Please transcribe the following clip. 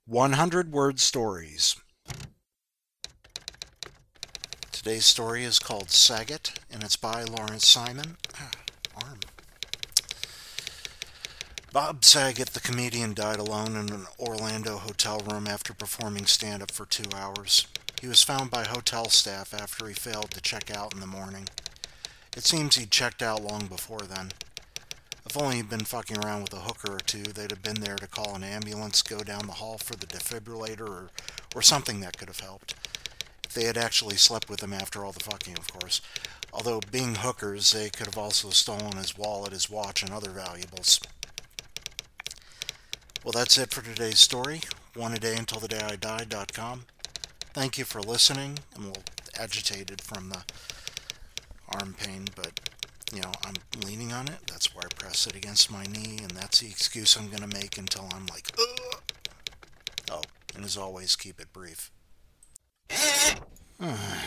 100-word stories. Today's story is called Saget, and it's by Lawrence Simon. Arm. Bob Saget, the comedian, died alone in an Orlando hotel room after performing stand-up for 2 hours. He was found by hotel staff after he failed to check out in the morning. It seems he'd checked out long before then. If only he'd been fucking around with a hooker or two, they'd have been there to call an ambulance, go down the hall for the defibrillator, or something that could have helped. If they had actually slept with him after all the fucking, of course. Although, being hookers, they could have also stolen his wallet, his watch, and other valuables. Well, that's it for today's story. One a day until the day I die.com. Thank you for listening. I'm a little agitated from the arm pain, but I'm leaning on it. That's why I press it against my knee, and that's the excuse I'm going to make until I'm like, ugh. Oh, and as always, keep it brief.